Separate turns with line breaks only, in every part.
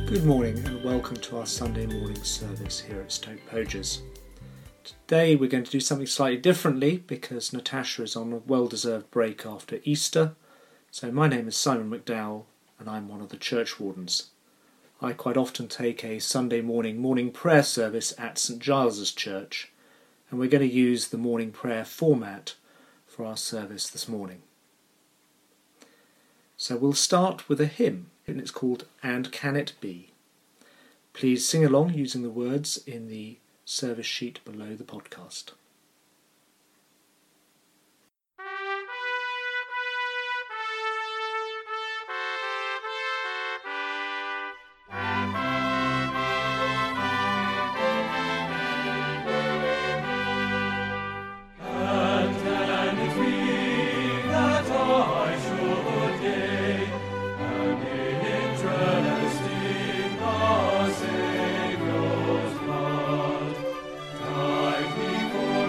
Good morning and welcome to our Sunday morning service here at Stoke Poges. Today we're going to do something slightly differently because Natasha is on a well-deserved break after Easter. So my name is Simon McDowell and I'm one of the church wardens. I quite often take a Sunday morning prayer service at St Giles's Church, and we're going to use the morning prayer format for our service this morning. So we'll start with a hymn, and it's called And Can It Be? Please sing along using the words in the service sheet below the podcast.
For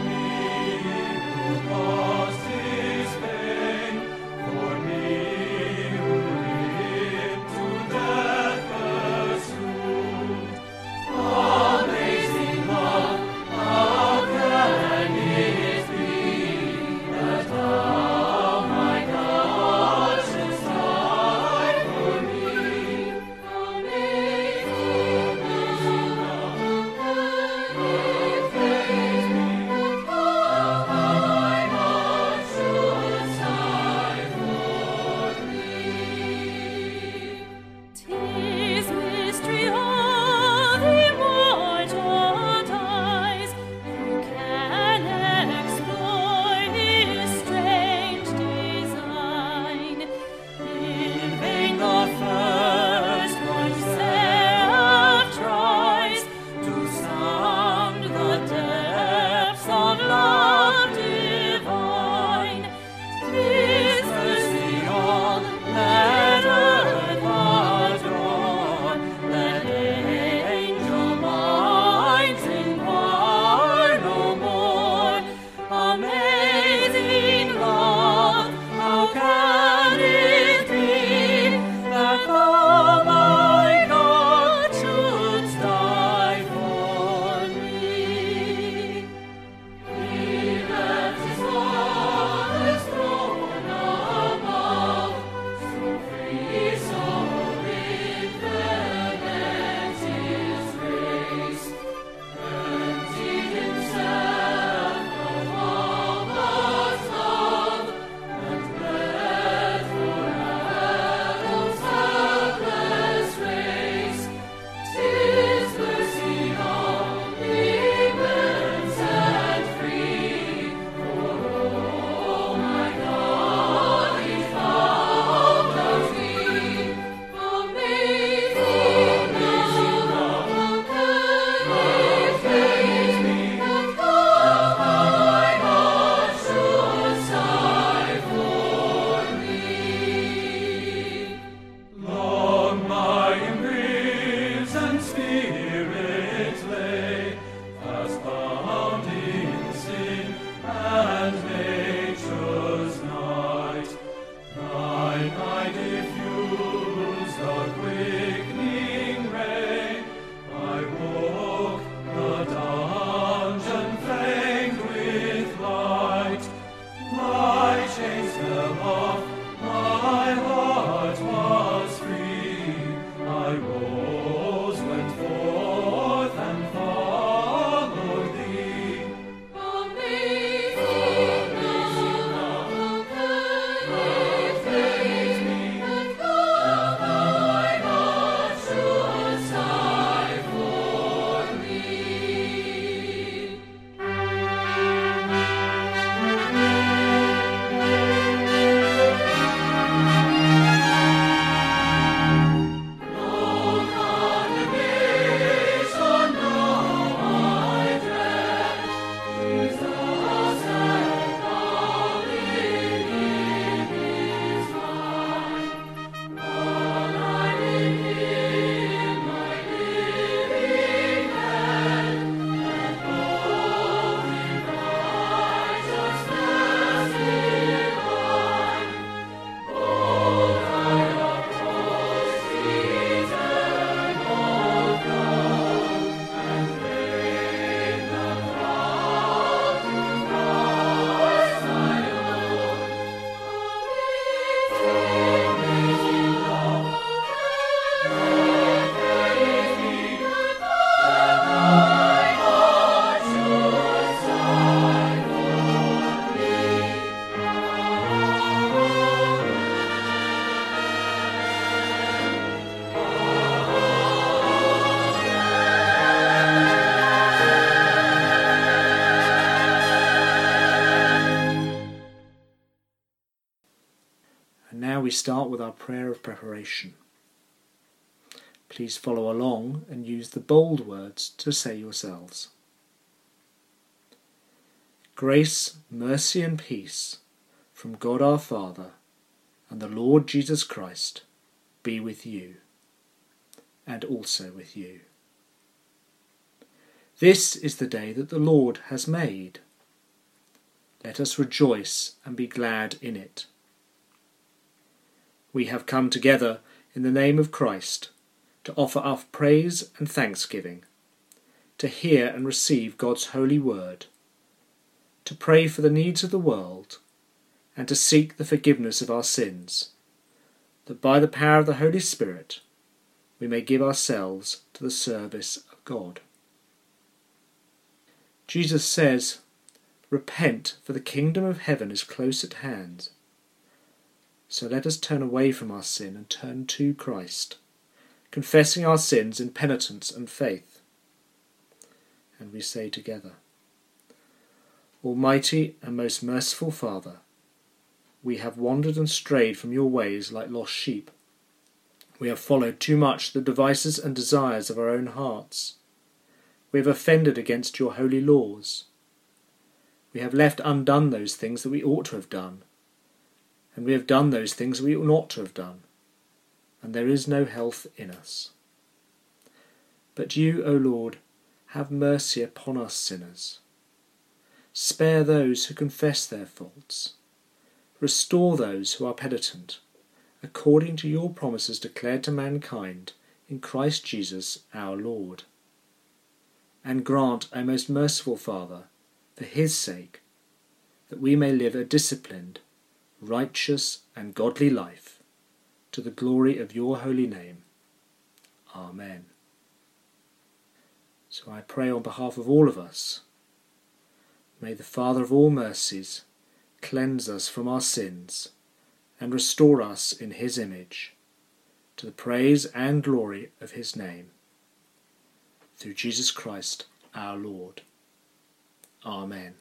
And now we start with our prayer of preparation. Please follow along and use the bold words to say yourselves. Grace, mercy and peace from God our Father and the Lord Jesus Christ be with you, and also with you. This is the day that the Lord has made. Let us rejoice and be glad in it. We have come together in the name of Christ to offer up praise and thanksgiving, to hear and receive God's holy word, to pray for the needs of the world, and to seek the forgiveness of our sins, that by the power of the Holy Spirit we may give ourselves to the service of God. Jesus says, "Repent, for the kingdom of heaven is close at hand." So let us turn away from our sin and turn to Christ, confessing our sins in penitence and faith. And we say together, Almighty and most merciful Father, we have wandered and strayed from your ways like lost sheep. We have followed too much the devices and desires of our own hearts. We have offended against your holy laws. We have left undone those things that we ought to have done, and we have done those things we ought not to have done, and there is no health in us. But you, O Lord, have mercy upon us sinners. Spare those who confess their faults. Restore those who are penitent, according to your promises declared to mankind in Christ Jesus our Lord. And grant, O most merciful Father, for his sake, that we may live a disciplined, righteous and godly life, to the glory of your holy name. Amen. So I pray on behalf of all of us. May the Father of all mercies cleanse us from our sins and restore us in his image, to the praise and glory of his name. Through Jesus Christ our Lord. Amen.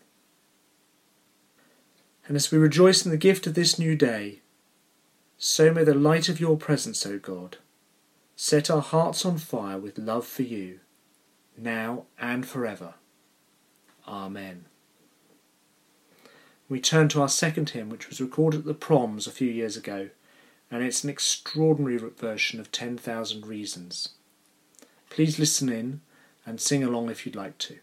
And as we rejoice in the gift of this new day, so may the light of your presence, O God, set our hearts on fire with love for you, now and forever. Amen. We turn to our second hymn, which was recorded at the Proms a few years ago, and it's an extraordinary version of 10,000 Reasons. Please listen in and sing along if you'd like to.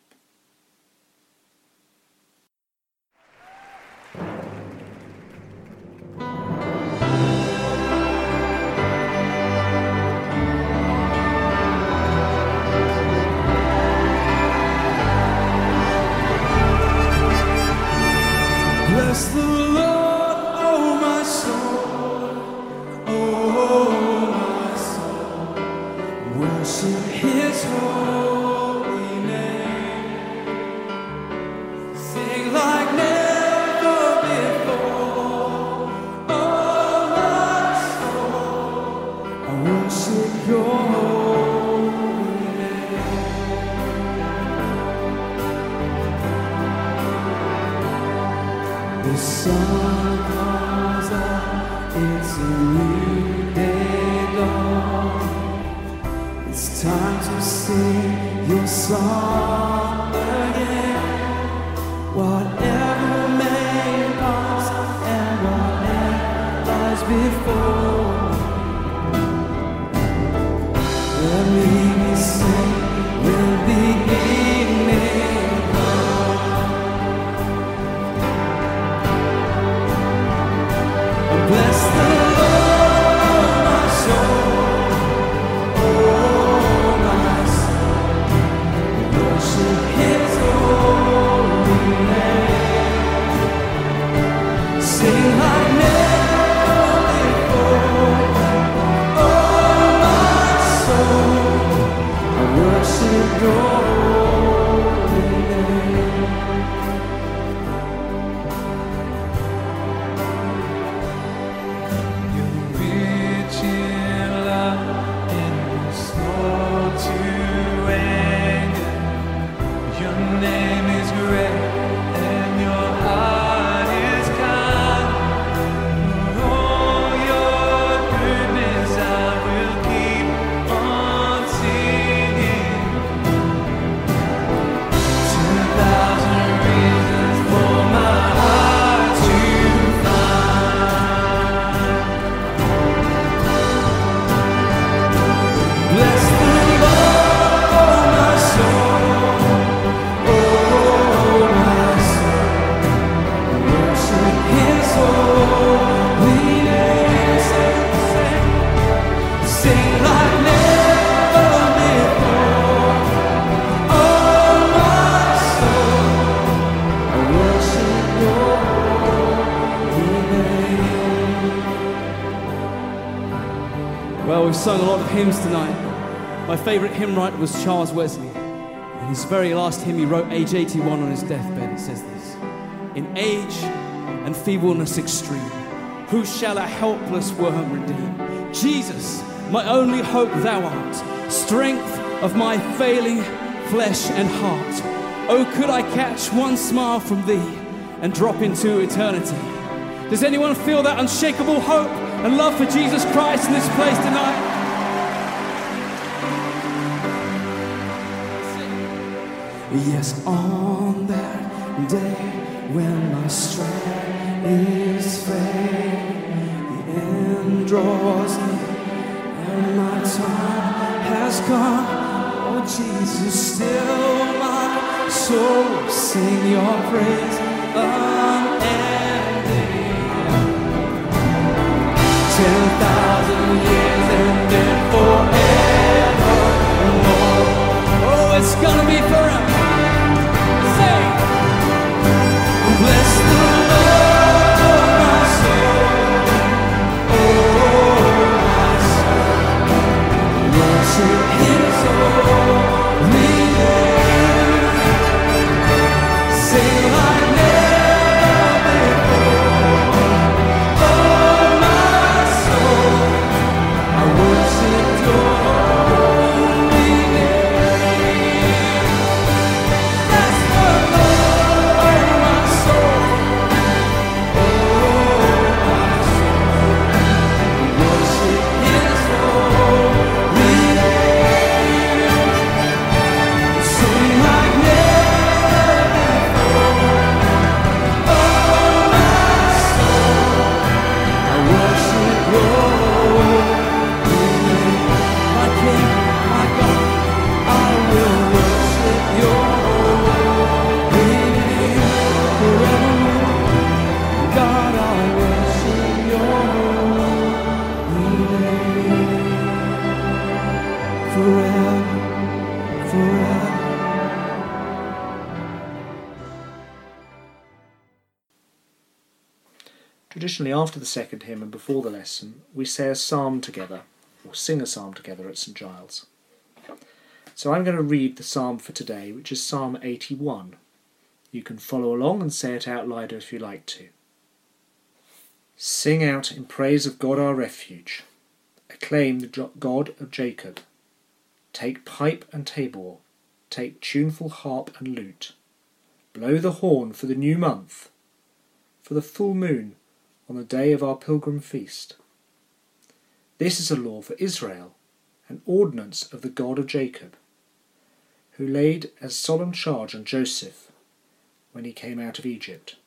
Bless the Lord, oh my soul, oh my soul, worship his holy name, sing like never before, oh my soul, I worship your holy name. The sun comes up, it's a new day dawn. It's time to sing your song again. Whatever may pass and whatever lies before, let me sing will be evening. Bless the Lord, oh my soul, oh my soul, worship his holy name, sing like never before.
Well, we've sung a lot of hymns tonight. My favourite hymn writer was Charles Wesley. In his very last hymn he wrote, age 81, on his deathbed. It says this: "In age and feebleness extreme, who shall a helpless worm redeem? Jesus, my only hope thou art, strength of my failing flesh and heart. Oh, could I catch one smile from thee and drop into eternity?" Does anyone feel that unshakable hope and love for Jesus Christ in this place tonight? Yes, on that day when my strength is failing, the end draws near and my time has come. Oh Jesus, still my soul will sing your praise unending. 10,000 years and then forevermore. Oh, it's gonna be forever. Say, bless the Lord, my soul. Oh, my soul. Worship His holy name. Sing like never before. Oh, my soul. I worship your holy name. Bless the Lord, my soul. Oh, my soul. Worship His holy name. Sing like never before. Oh, my soul. I worship your holy name. My King, my God, I will worship your holy name forevermore. God, I worship your holy name forever, forever.
Traditionally, after the second hymn and before the lesson, we say a psalm together, or sing a psalm together at St Giles. So I'm going to read the psalm for today, which is Psalm 81. You can follow along and say it out loud if you like to. Sing out in praise of God our refuge. Acclaim the God of Jacob. Take pipe and tabor. Take tuneful harp and lute. Blow the horn for the new month, for the full moon on the day of our pilgrim feast. This is a law for Israel, an ordinance of the God of Jacob, who laid as solemn charge on Joseph when he came out of Egypt.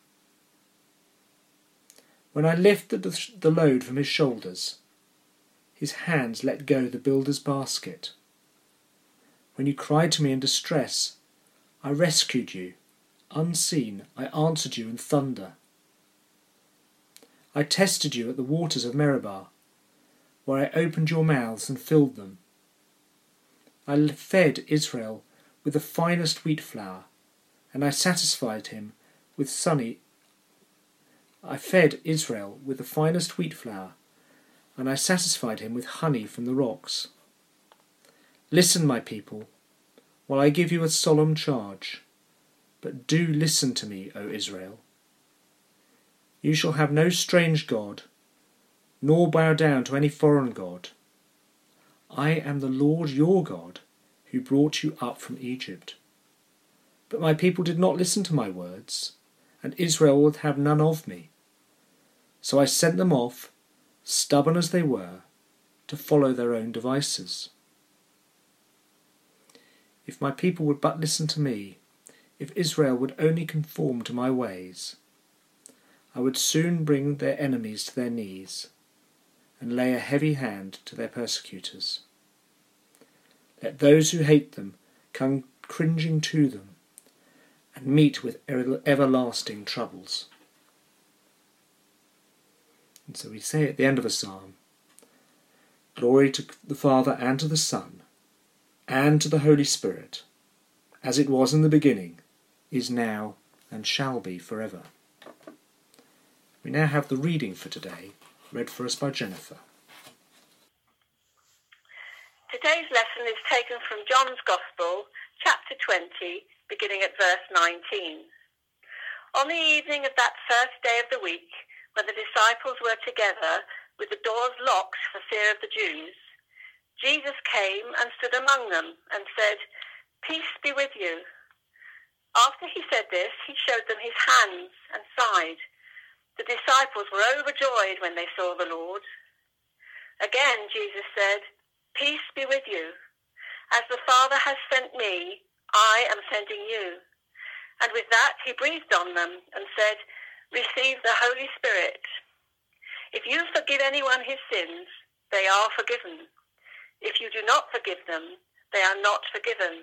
When I lifted the load from his shoulders, his hands let go the builder's basket. When you cried to me in distress, I rescued you. Unseen, I answered you in thunder. I tested you at the waters of Meribah, where I opened your mouths and filled them. I fed Israel with the finest wheat flour, and I satisfied him with I fed Israel with the finest wheat flour, and I satisfied him with honey from the rocks. Listen, my people, while I give you a solemn charge, but do listen to me, O Israel. You shall have no strange god, nor bow down to any foreign god. I am the Lord your God, who brought you up from Egypt. But my people did not listen to my words, and Israel would have none of me. So I sent them off, stubborn as they were, to follow their own devices. If my people would but listen to me, if Israel would only conform to my ways, I would soon bring their enemies to their knees and lay a heavy hand to their persecutors. Let those who hate them come cringing to them and meet with everlasting troubles. And so we say at the end of a psalm, Glory to the Father and to the Son and to the Holy Spirit, as it was in the beginning, is now, and shall be forever. We now have the reading for today, read for us by Jennifer.
Today's lesson is taken from John's Gospel, chapter 20, beginning at verse 19. On the evening of that first day of the week, when the disciples were together, with the doors locked for fear of the Jews, Jesus came and stood among them and said, "Peace be with you." After he said this, he showed them his hands and side. The disciples were overjoyed when they saw the Lord. Again, Jesus said, "Peace be with you. As the Father has sent me, I am sending you." And with that, he breathed on them and said, "Receive the Holy Spirit. If you forgive anyone his sins, they are forgiven. If you do not forgive them, they are not forgiven."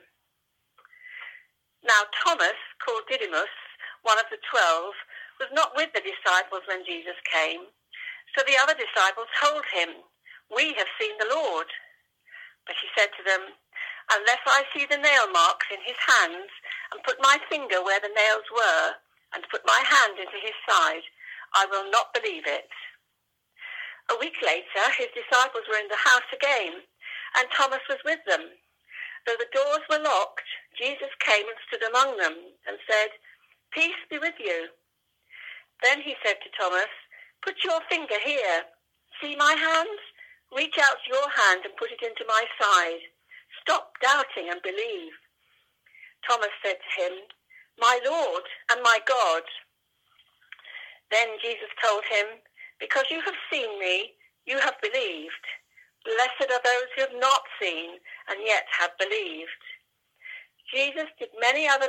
Now Thomas, called Didymus, one of the 12, was not with the disciples when Jesus came. So the other disciples told him, "We have seen the Lord." But he said to them, "Unless I see the nail marks in his hands, and put my finger where the nails were, and put my hand into his side, I will not believe it." A week later, his disciples were in the house again, and Thomas was with them. Though the doors were locked, Jesus came and stood among them and said, "Peace be with you." Then he said to Thomas, "Put your finger here. See my hands? Reach out your hand and put it into my side. Stop doubting and believe." Thomas said to him, "My Lord and my God." Then Jesus told him, "Because you have seen me, you have believed. Blessed are those who have not seen and yet have believed." Jesus did many other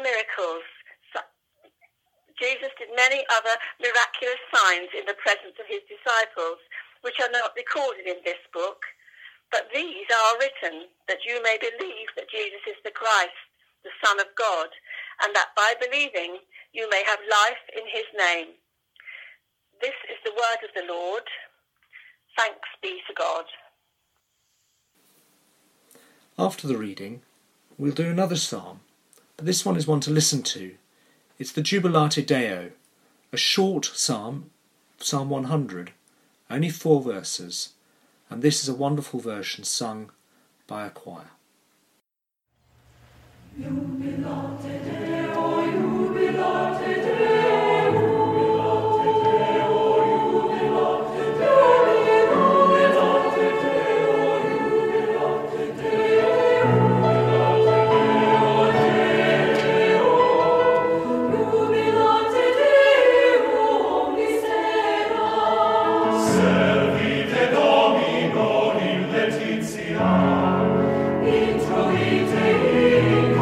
miraculous signs in the presence of his disciples, which are not recorded in this book. But these are written that you may believe that Jesus is the Christ, the Son of God, and that by believing you may have life in his name. This is the word of the Lord. Thanks be to God.
After the reading, we'll do another psalm, but this one is one to listen to. It's the Jubilate Deo, a short psalm, Psalm 100, only 4 verses, and this is a wonderful version sung by a choir.
Jubilate Deo, Jubilate Deo, Jubilate Deo, Jubilate Deo, Jubilate Servite Domino in letizia, introite in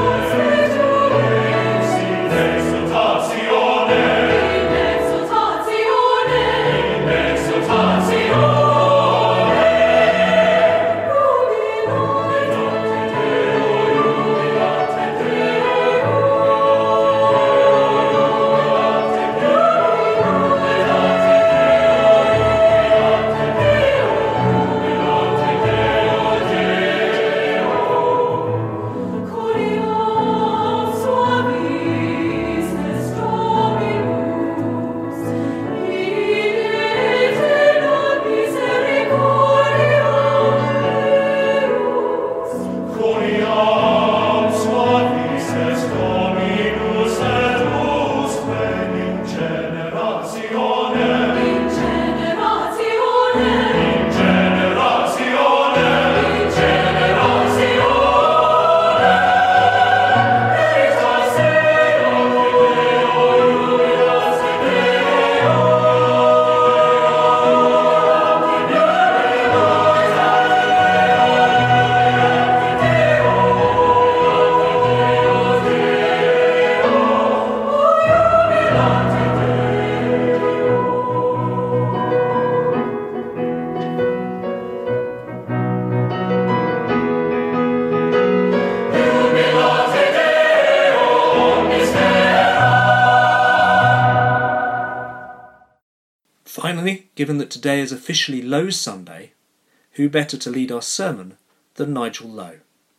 Finally, given that today is officially Lowe's Sunday, who better to lead our sermon than Nigel Lowe?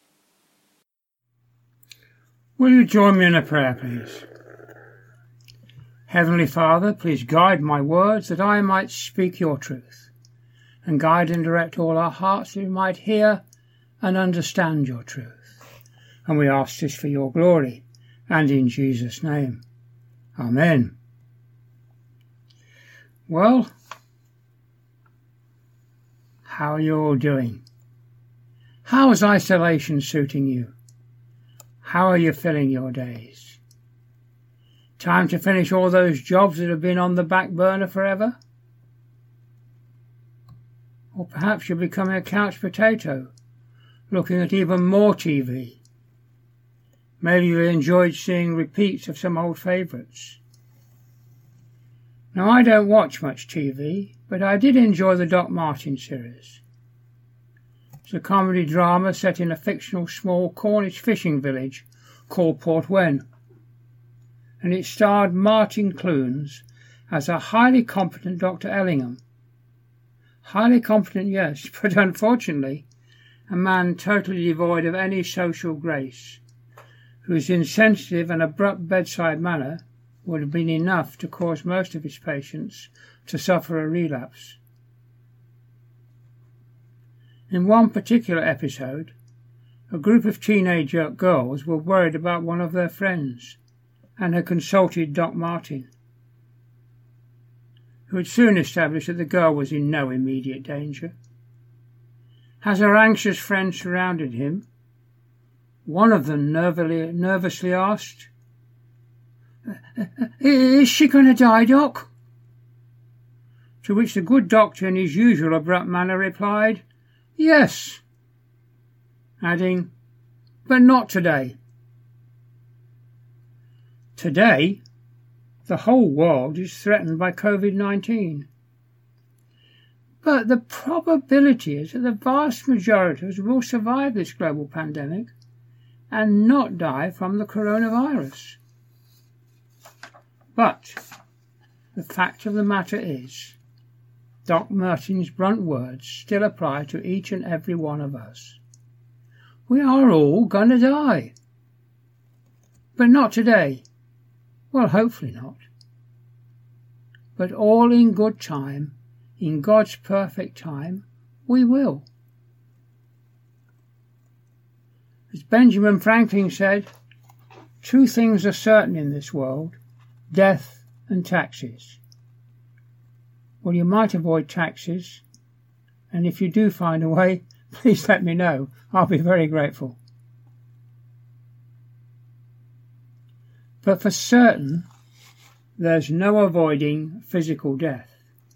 Will you join me in a prayer, please? Heavenly Father, please guide my words that I might speak your truth, and guide and direct all our hearts that we might hear and understand your truth. And we ask this for your glory, and in Jesus' name. Amen. Well, how are you all doing? How is isolation suiting you? How are you filling your days? Time to finish all those jobs that have been on the back burner forever? Or perhaps you're becoming a couch potato, looking at even more TV. Maybe you enjoyed seeing repeats of some old favourites. Now, I don't watch much TV, but I did enjoy the Doc Martin series. It's a comedy drama set in a fictional small Cornish fishing village called Port Wen, and it starred Martin Clunes as a highly competent Dr. Ellingham. Highly competent, yes, but unfortunately a man totally devoid of any social grace, whose insensitive and abrupt bedside manner would have been enough to cause most of his patients to suffer a relapse. In one particular episode, a group of teenage girls were worried about one of their friends and had consulted Doc Martin, who had soon established that the girl was in no immediate danger. As her anxious friends surrounded him, one of them nervously asked, "Is she going to die, Doc?" To which the good doctor, in his usual abrupt manner, replied, "Yes," adding, "but not today." Today, the whole world is threatened by COVID-19. But the probability is that the vast majority of us will survive this global pandemic and not die from the coronavirus. But the fact of the matter is, Doc Martin's blunt words still apply to each and every one of us. We are all going to die. But not today. Well, hopefully not. But all in good time, in God's perfect time, we will. As Benjamin Franklin said, two things are certain in this world: death and taxes. Well, you might avoid taxes, and if you do find a way, please let me know. I'll be very grateful. But for certain, there's no avoiding physical death.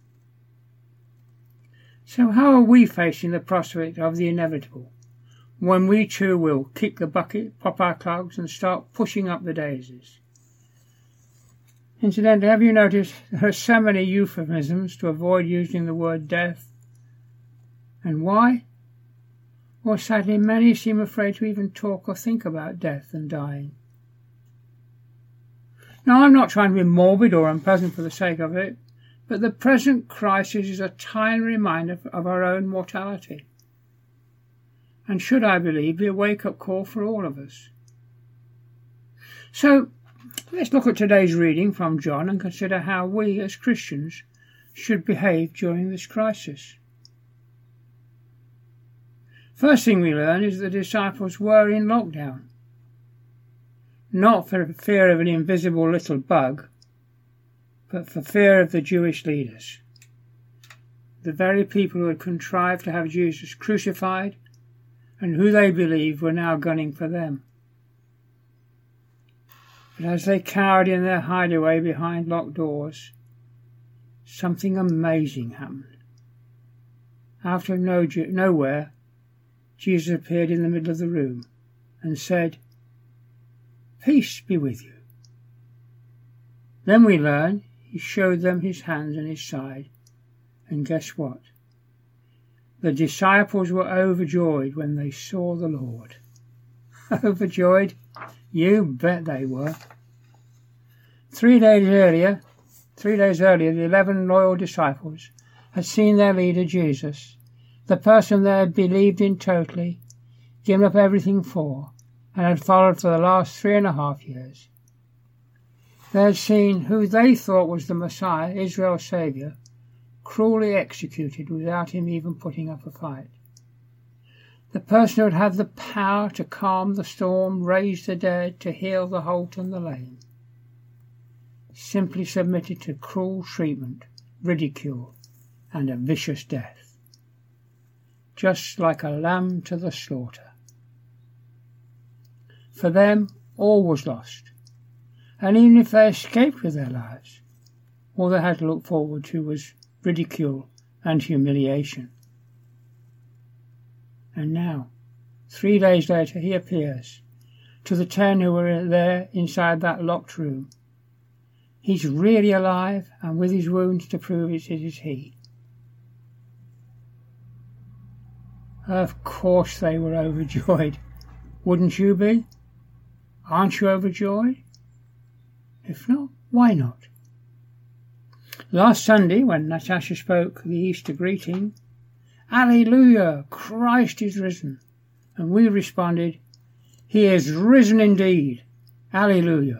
So how are we facing the prospect of the inevitable, when we too will kick the bucket, pop our clogs and start pushing up the daisies? Incidentally, have you noticed there are so many euphemisms to avoid using the word death? And why? Well, sadly, many seem afraid to even talk or think about death and dying. Now, I'm not trying to be morbid or unpleasant for the sake of it, but the present crisis is a tiny reminder of our own mortality, and should, I believe, be a wake-up call for all of us. So, let's look at today's reading from John and consider how we as Christians should behave during this crisis. First thing we learn is that the disciples were in lockdown. Not for fear of an invisible little bug, but for fear of the Jewish leaders, the very people who had contrived to have Jesus crucified and who they believed were now gunning for them. But as they cowered in their hideaway behind locked doors, something amazing happened. Out of nowhere, Jesus appeared in the middle of the room and said, "Peace be with you." Then we learn he showed them his hands and his side, and guess what? The disciples were overjoyed when they saw the Lord. Overjoyed? You bet they were. 3 days earlier, the 11 loyal disciples had seen their leader Jesus, the person they had believed in totally, given up everything for, and had followed for the last 3.5 years. They had seen who they thought was the Messiah, Israel's Saviour, cruelly executed without him even putting up a fight. The person who would have the power to calm the storm, raise the dead, to heal the halt and the lame, simply submitted to cruel treatment, ridicule, and a vicious death, just like a lamb to the slaughter. For them, all was lost, and even if they escaped with their lives, all they had to look forward to was ridicule and humiliation. And now, 3 days later, he appears to the 10 who were there inside that locked room. He's really alive, and with his wounds to prove it is he. Of course they were overjoyed. Wouldn't you be? Aren't you overjoyed? If not, why not? Last Sunday, when Natasha spoke the Easter greeting, Alleluia, Christ is risen. And we responded, He is risen indeed. Alleluia.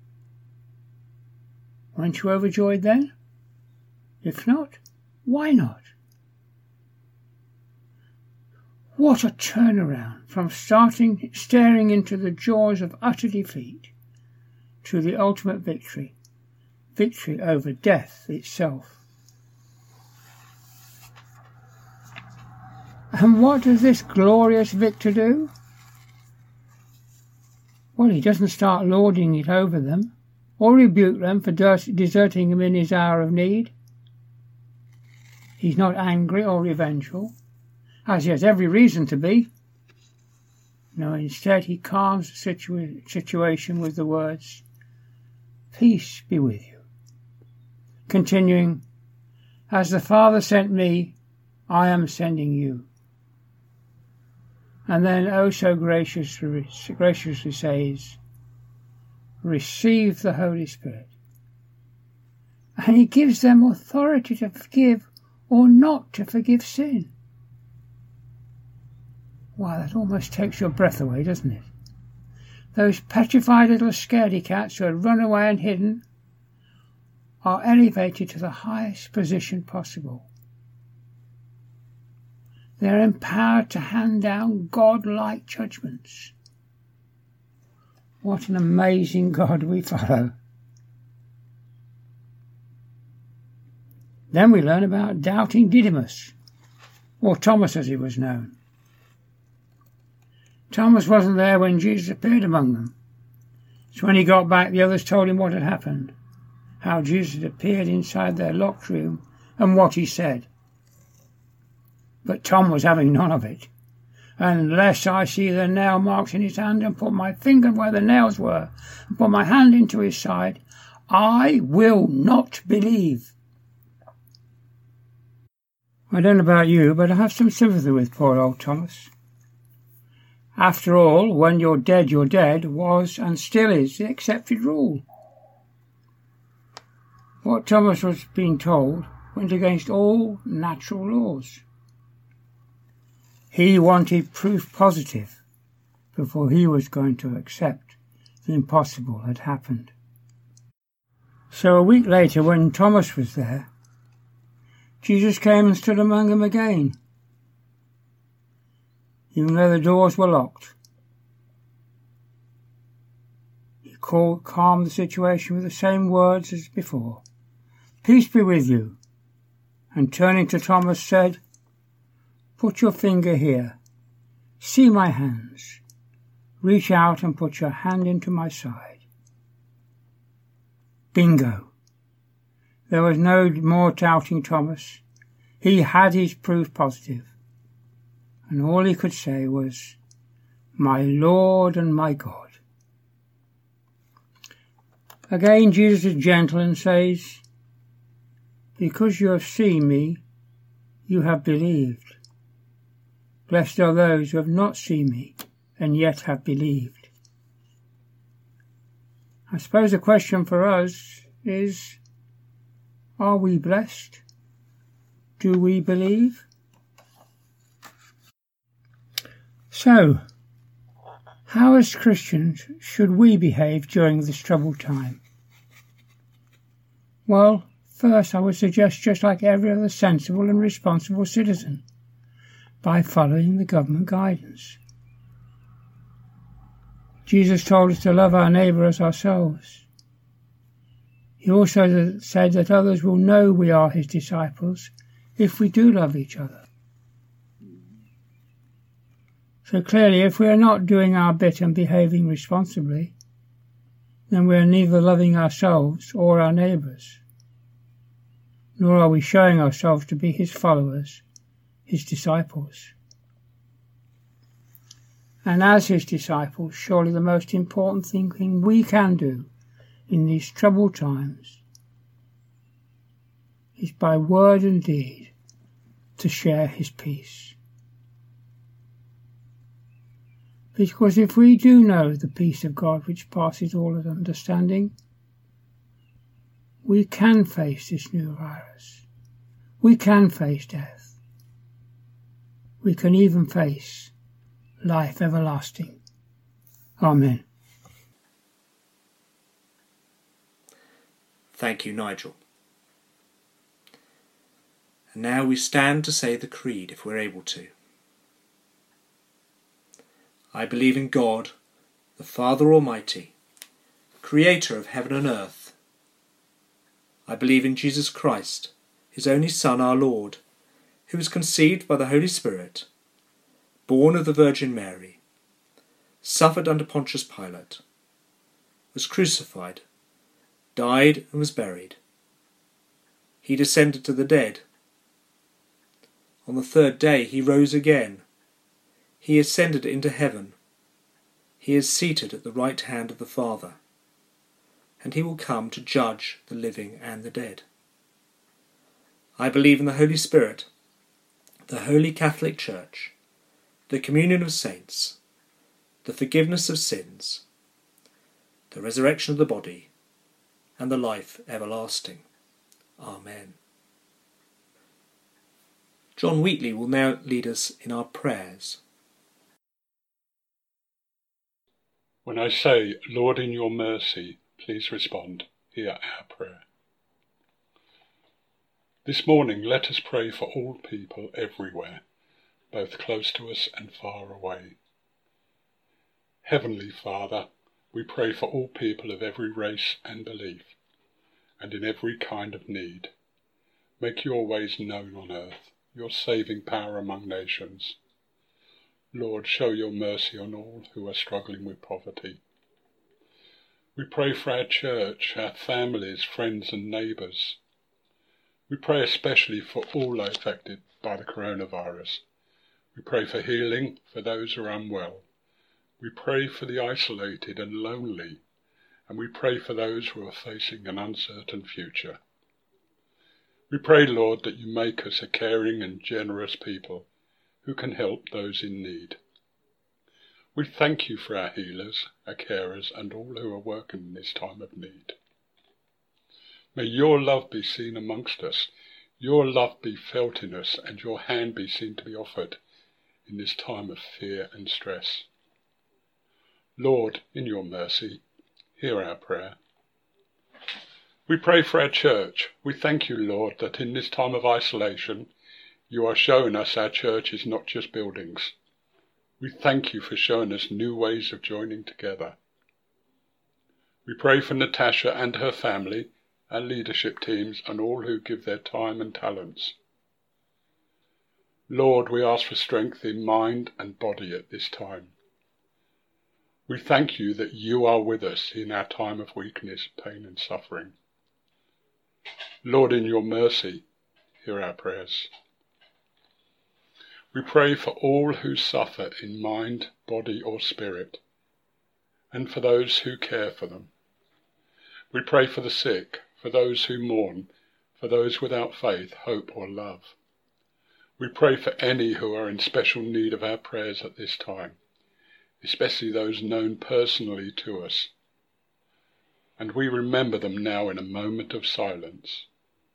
Weren't you overjoyed then? If not, why not? What a turnaround from staring into the jaws of utter defeat to the ultimate victory over death itself. And what does this glorious victor do? Well, he doesn't start lording it over them or rebuke them for deserting him in his hour of need. He's not angry or revengeful, as he has every reason to be. No, instead he calms the situation with the words, Peace be with you. Continuing, As the Father sent me, I am sending you. And then, oh so graciously says, Receive the Holy Spirit. And he gives them authority to forgive or not to forgive sin. Wow, that almost takes your breath away, doesn't it? Those petrified little scaredy cats who had run away and hidden are elevated to the highest position possible. They're empowered to hand down God-like judgments. What an amazing God we follow. Then we learn about doubting Didymus, or Thomas as he was known. Thomas wasn't there when Jesus appeared among them. So when he got back, the others told him what had happened, how Jesus had appeared inside their locked room and what he said. But Tom was having none of it. Unless I see the nail marks in his hand and put my finger where the nails were and put my hand into his side, I will not believe. I don't know about you, but I have some sympathy with poor old Thomas. After all, when you're dead was and still is the accepted rule. What Thomas was being told went against all natural laws. He wanted proof positive before he was going to accept the impossible had happened. So a week later, when Thomas was there, Jesus came and stood among them again, even though the doors were locked. He calmed the situation with the same words as before. Peace be with you. And turning to Thomas said, Put your finger here. See my hands. Reach out and put your hand into my side. Bingo. There was no more doubting Thomas. He had his proof positive. And all he could say was, My Lord and my God. Again, Jesus is gentle and says, Because you have seen me, you have believed. Blessed are those who have not seen me and yet have believed. I suppose the question for us is, are we blessed? Do we believe? So, how as Christians should we behave during this troubled time? Well, first I would suggest just like every other sensible and responsible citizen, by following the government guidance. Jesus told us to love our neighbour as ourselves. He also said that others will know we are his disciples if we do love each other. So clearly, if we are not doing our bit and behaving responsibly, then we are neither loving ourselves or our neighbours, nor are we showing ourselves to be his followers, his disciples. And as his disciples, surely the most important thing we can do in these troubled times is by word and deed to share his peace. Because if we do know the peace of God which passes all understanding, we can face this new virus. We can face death. We can even face life everlasting. Amen.
Thank you, Nigel. And now we stand to say the Creed if we're able to. I believe in God, the Father Almighty, Creator of heaven and earth. I believe in Jesus Christ, his only Son, our Lord, who was conceived by the Holy Spirit, born of the Virgin Mary, suffered under Pontius Pilate, was crucified, died and was buried. He descended to the dead. On the third day he rose again. He ascended into heaven. He is seated at the right hand of the Father, and he will come to judge the living and the dead. I believe in the Holy Spirit, the Holy Catholic Church, the communion of saints, the forgiveness of sins, the resurrection of the body, and the life everlasting. Amen. John Wheatley will now lead us in our prayers.
When I say, Lord, in your mercy, please respond. Hear our prayer. This morning, let us pray for all people everywhere, both close to us and far away. Heavenly Father, we pray for all people of every race and belief, and in every kind of need. Make your ways known on earth, your saving power among nations. Lord, show your mercy on all who are struggling with poverty. We pray for our church, our families, friends and neighbours. We pray especially for all affected by the coronavirus. We pray for healing for those who are unwell. We pray for the isolated and lonely, and we pray for those who are facing an uncertain future. We pray, Lord, that you make us a caring and generous people who can help those in need. We thank you for our healers, our carers, and all who are working in this time of need. May your love be seen amongst us, your love be felt in us, and your hand be seen to be offered in this time of fear and stress. Lord, in your mercy, hear our prayer. We pray for our church. We thank you, Lord, that in this time of isolation, you are showing us our church is not just buildings. We thank you for showing us new ways of joining together. We pray for Natasha and her family, our leadership teams, and all who give their time and talents. Lord, we ask for strength in mind and body at this time. We thank you that you are with us in our time of weakness, pain and suffering. Lord, in your mercy, hear our prayers. We pray for all who suffer in mind, body or spirit, and for those who care for them. We pray for the sick, for those who mourn, for those without faith, hope or love. We pray for any who are in special need of our prayers at this time, especially those known personally to us. And we remember them now in a moment of silence.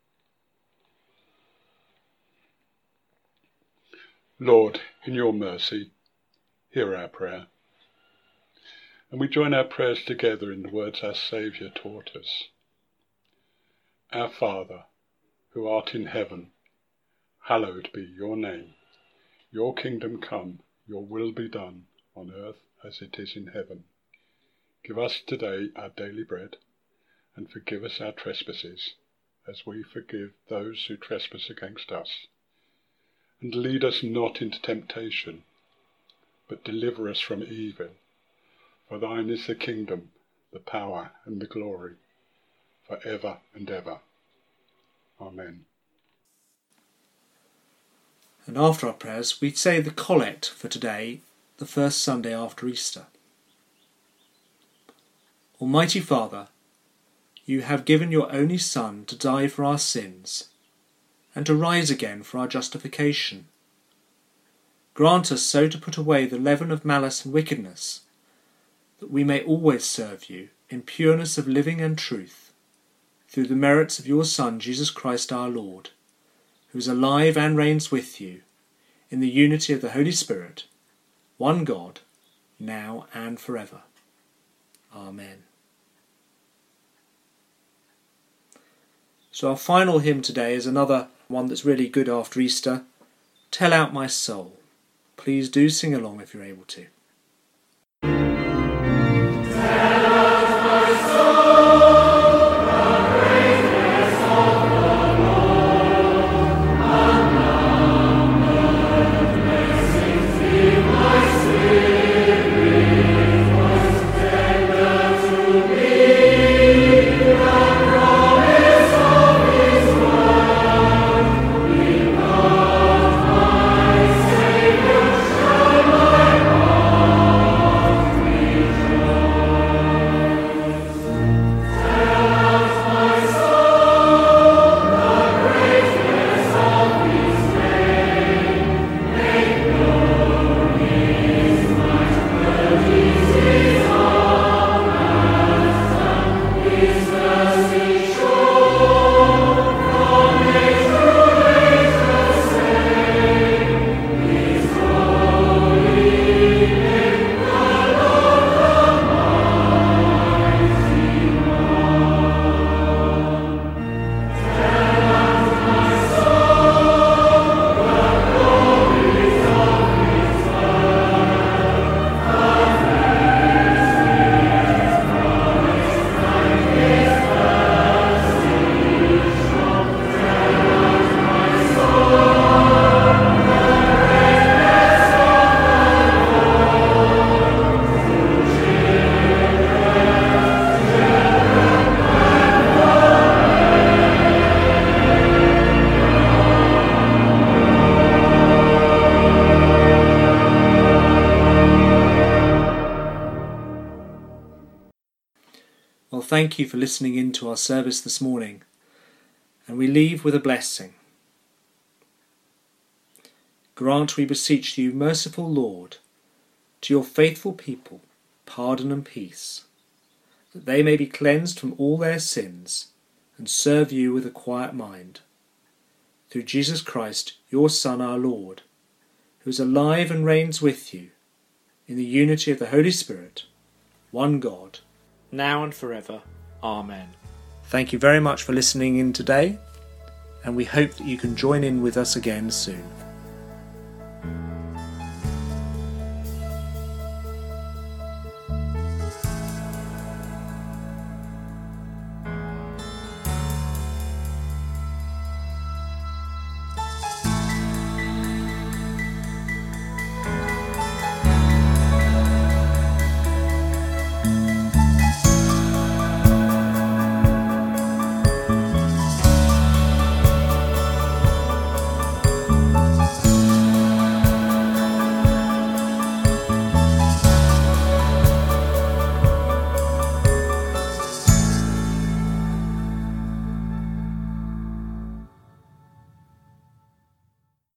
Lord, in your mercy, hear our prayer. And we join our prayers together in the words our Saviour taught us. Our Father, who art in heaven, hallowed be your name. Your kingdom come, your will be done, on earth as it is in heaven. Give us today our daily bread, and forgive us our trespasses, as we forgive those who trespass against us. And lead us not into temptation, but deliver us from evil. For thine is the kingdom, the power, and the glory, for ever and ever. Amen.
And after our prayers, we say the collect for today, the first Sunday after Easter. Almighty Father, you have given your only Son to die for our sins, and to rise again for our justification. Grant us so to put away the leaven of malice and wickedness, that we may always serve you in pureness of living and truth, through the merits of your Son, Jesus Christ our Lord, who is alive and reigns with you, in the unity of the Holy Spirit, one God, now and forever. Amen. So our final hymn today is another one that's really good after Easter. Tell Out My Soul. Please do sing along if you're able to. Well, thank you for listening in to our service this morning, and we leave with a blessing. Grant, we beseech you, merciful Lord, to your faithful people pardon and peace, that they may be cleansed from all their sins and serve you with a quiet mind. Through Jesus Christ, your Son, our Lord, who is alive and reigns with you, in the unity of the Holy Spirit, one God, now and forever. Amen. Thank you very much for listening in today, and we hope that you can join in with us again soon.